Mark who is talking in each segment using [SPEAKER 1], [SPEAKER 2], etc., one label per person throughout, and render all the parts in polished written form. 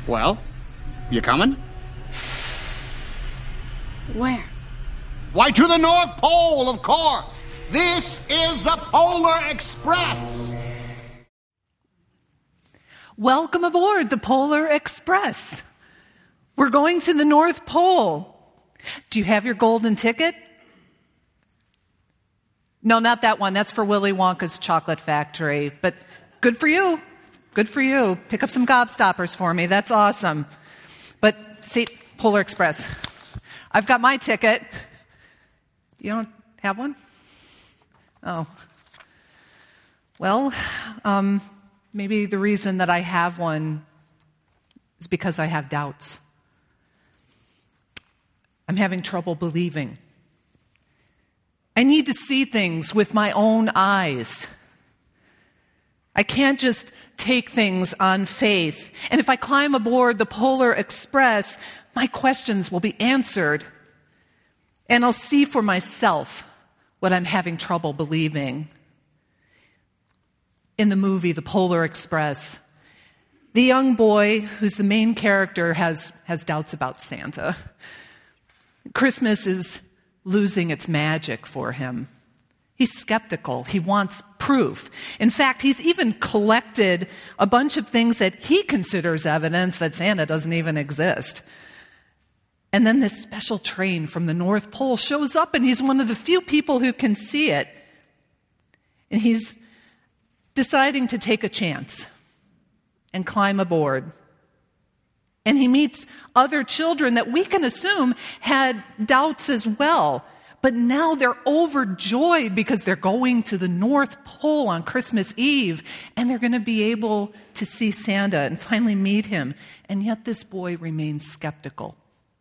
[SPEAKER 1] Well, you coming?
[SPEAKER 2] Where?
[SPEAKER 1] Why, to the North Pole, of course. This is the Polar Express.
[SPEAKER 3] Welcome aboard the Polar Express. We're going to the North Pole. Do you have your golden ticket? No, not that one. That's for Willy Wonka's Chocolate Factory. But good for you. Good for you. Pick up some gobstoppers for me. That's awesome. But see, Polar Express. I've got my ticket. You don't have one? Oh. Well, maybe the reason that I have one is because I have doubts. I'm having trouble believing. I need to see things with my own eyes. I can't just take things on faith. And if I climb aboard the Polar Express, my questions will be answered. And I'll see for myself what I'm having trouble believing. In the movie, The Polar Express, the young boy who's the main character has doubts about Santa. Christmas is losing its magic for him. He's skeptical. He wants proof. In fact, he's even collected a bunch of things that he considers evidence that Santa doesn't even exist. And then this special train from the North Pole shows up, and he's one of the few people who can see it. And he's deciding to take a chance and climb aboard. And he meets other children that we can assume had doubts as well. But now they're overjoyed because they're going to the North Pole on Christmas Eve, and they're going to be able to see Santa and finally meet him. And yet this boy remains skeptical.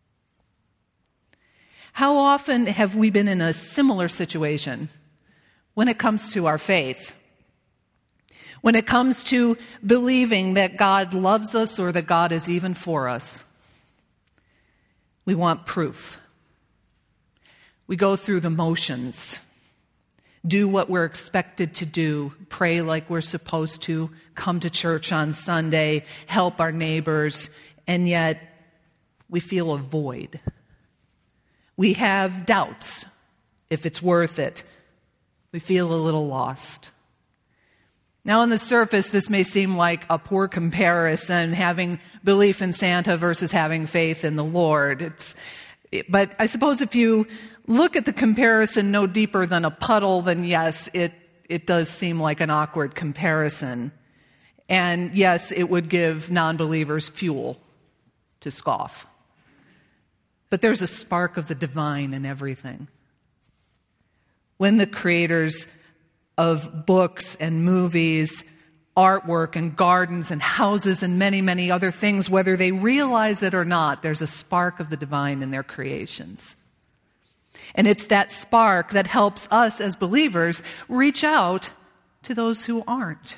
[SPEAKER 3] How often have we been in a similar situation when it comes to our faith? When it comes to believing that God loves us or that God is even for us? We want proof. We go through the motions, do what we're expected to do, pray like we're supposed to, come to church on Sunday, help our neighbors, and yet we feel a void. We have doubts if it's worth it. We feel a little lost. Now, on the surface, this may seem like a poor comparison, having belief in Santa versus having faith in the Lord. But I suppose if you look at the comparison no deeper than a puddle, then yes, it does seem like an awkward comparison. And yes, it would give non-believers fuel to scoff. But there's a spark of the divine in everything. When the creators of books and movies, artwork and gardens and houses and many, many other things, whether they realize it or not, there's a spark of the divine in their creations. And it's that spark that helps us as believers reach out to those who aren't.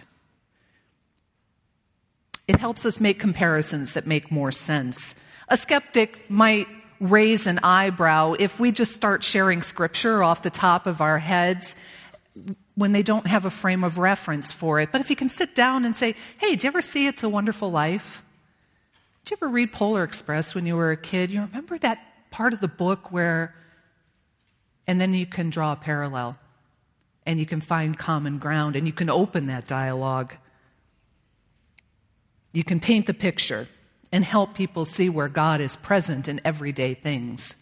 [SPEAKER 3] It helps us make comparisons that make more sense. A skeptic might raise an eyebrow if we just start sharing scripture off the top of our heads when they don't have a frame of reference for it. But if you can sit down and say, hey, did you ever see It's a Wonderful Life? Did you ever read Polar Express when you were a kid? You remember that part of the book where... And then you can draw a parallel, and you can find common ground, and you can open that dialogue. You can paint the picture and help people see where God is present in everyday things.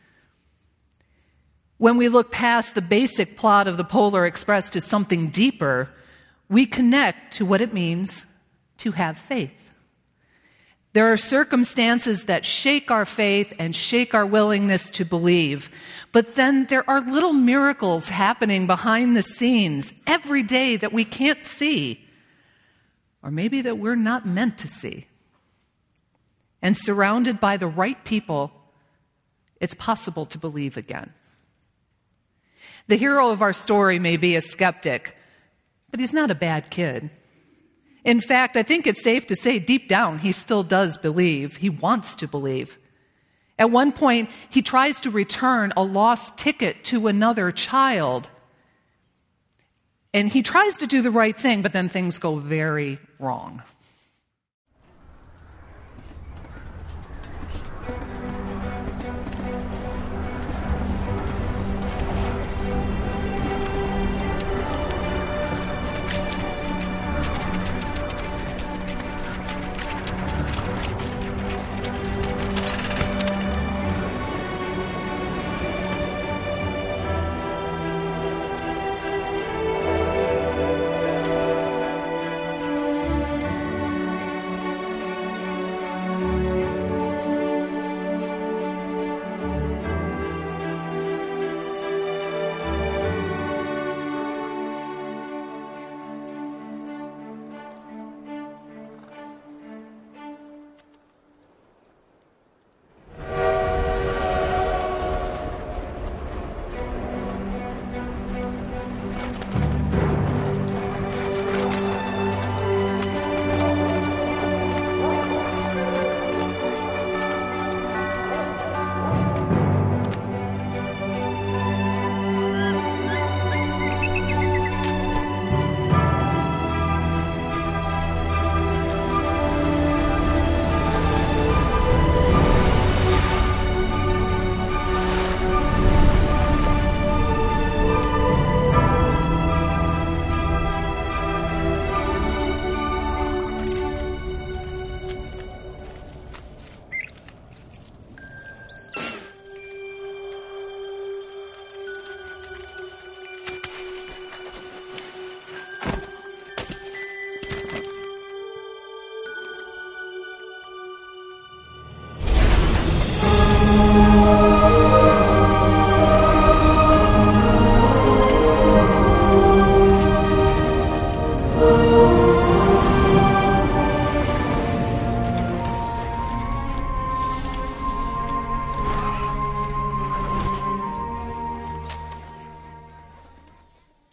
[SPEAKER 3] When we look past the basic plot of the Polar Express to something deeper, we connect to what it means to have faith. There are circumstances that shake our faith and shake our willingness to believe. But then there are little miracles happening behind the scenes every day that we can't see, or maybe that we're not meant to see. And surrounded by the right people, it's possible to believe again. The hero of our story may be a skeptic, but he's not a bad kid. In fact, I think it's safe to say deep down he still does believe. He wants to believe. At one point, he tries to return a lost ticket to another child. And he tries to do the right thing, but then things go very wrong.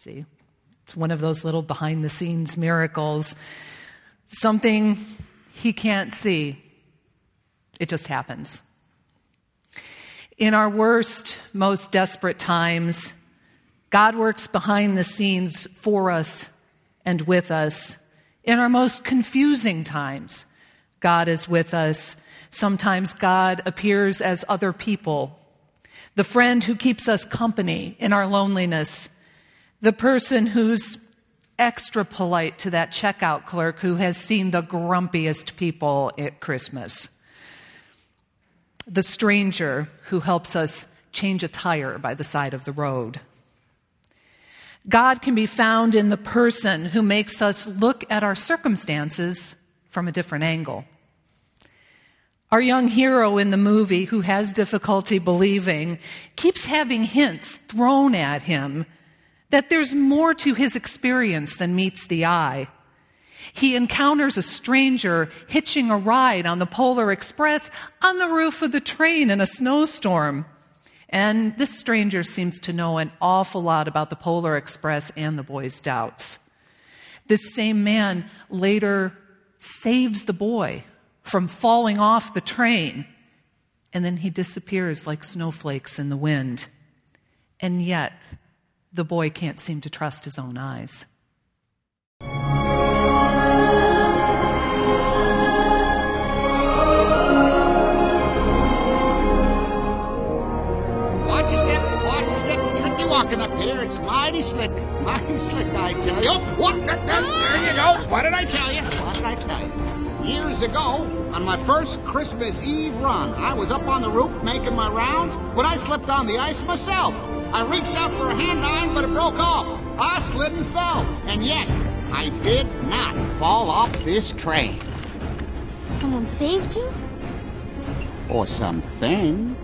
[SPEAKER 3] See, it's one of those little behind-the-scenes miracles. Something he can't see. It just happens. In our worst, most desperate times, God works behind the scenes for us and with us. In our most confusing times, God is with us. Sometimes God appears as other people. The friend who keeps us company in our loneliness. The person who's extra polite to that checkout clerk who has seen the grumpiest people at Christmas. The stranger who helps us change a tire by the side of the road. God can be found in the person who makes us look at our circumstances from a different angle. Our young hero in the movie, who has difficulty believing, keeps having hints thrown at him that there's more to his experience than meets the eye. He encounters a stranger hitching a ride on the Polar Express on the roof of the train in a snowstorm. And this stranger seems to know an awful lot about the Polar Express and the boy's doubts. This same man later saves the boy from falling off the train, and then he disappears like snowflakes in the wind. And yet, the boy can't seem to trust his own eyes.
[SPEAKER 1] Walking up here, it's mighty slick, I tell you. What? There you go. What did I tell you? Years ago, on my first Christmas Eve run, I was up on the roof making my rounds when I slipped on the ice myself. I reached out for a hand iron, but it broke off. I slid and fell, and yet I did not fall off this train.
[SPEAKER 2] Someone saved you?
[SPEAKER 1] Or something.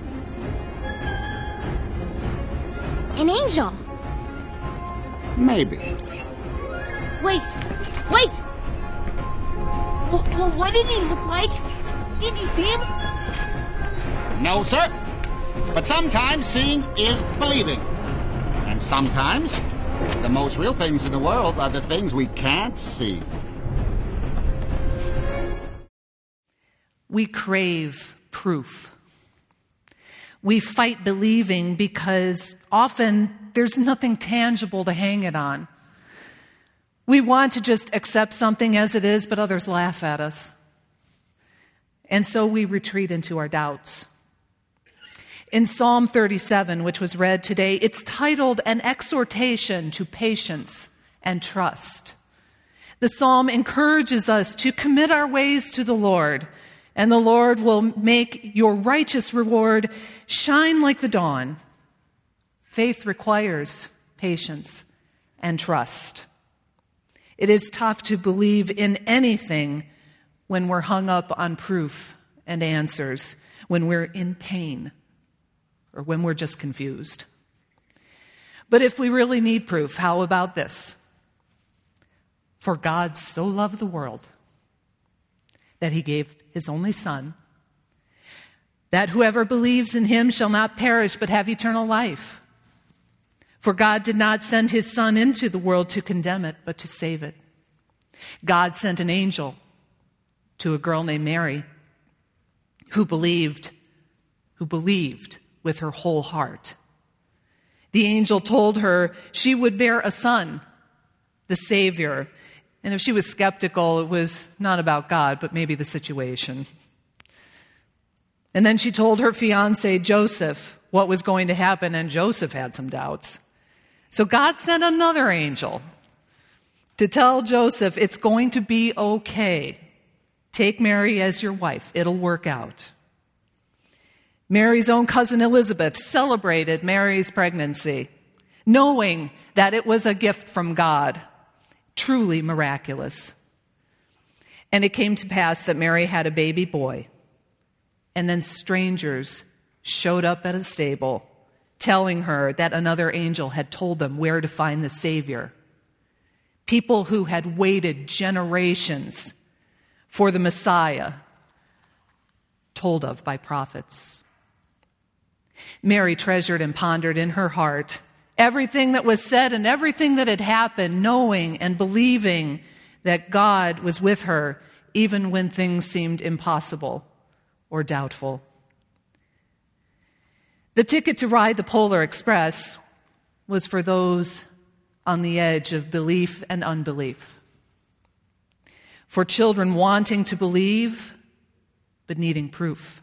[SPEAKER 2] An angel.
[SPEAKER 1] Maybe.
[SPEAKER 2] Wait. Well, what did he look like? Did you see him?
[SPEAKER 1] No, sir. But sometimes seeing is believing. And sometimes the most real things in the world are the things we can't see.
[SPEAKER 3] We crave proof. We fight believing because often there's nothing tangible to hang it on. We want to just accept something as it is, but others laugh at us. And so we retreat into our doubts. In Psalm 37, which was read today, it's titled An Exhortation to Patience and Trust. The psalm encourages us to commit our ways to the Lord, and the Lord will make your righteous reward shine like the dawn. Faith requires patience and trust. It is tough to believe in anything when we're hung up on proof and answers, when we're in pain, or when we're just confused. But if we really need proof, how about this? For God so loved the world that he gave his only Son, that whoever believes in him shall not perish but have eternal life. For God did not send his Son into the world to condemn it, but to save it. God sent an angel to a girl named Mary who believed with her whole heart. The angel told her she would bear a son, the Savior. And if she was skeptical, it was not about God, but maybe the situation. And then she told her fiancé, Joseph, what was going to happen, and Joseph had some doubts. So God sent another angel to tell Joseph, it's going to be okay. Take Mary as your wife. It'll work out. Mary's own cousin Elizabeth celebrated Mary's pregnancy, knowing that it was a gift from God. Truly miraculous. And it came to pass that Mary had a baby boy. And then strangers showed up at a stable, telling her that another angel had told them where to find the Savior. People who had waited generations for the Messiah, told of by prophets. Mary treasured and pondered in her heart Everything that was said and everything that had happened, knowing and believing that God was with her, even when things seemed impossible or doubtful. The ticket to ride the Polar Express was for those on the edge of belief and unbelief. For children wanting to believe, but needing proof.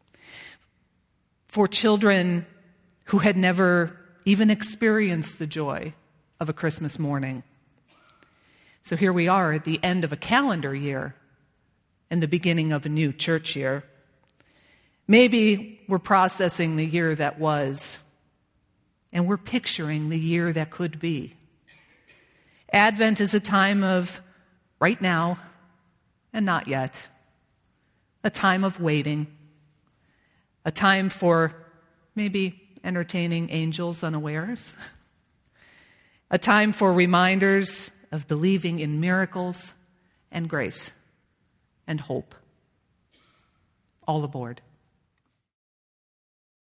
[SPEAKER 3] For children who had never even experienced the joy of a Christmas morning. So here we are at the end of a calendar year and the beginning of a new church year. Maybe we're processing the year that was, and we're picturing the year that could be. Advent is a time of right now and not yet, a time of waiting, a time for maybe entertaining angels unawares, a time for reminders of believing in miracles and grace and hope. All aboard.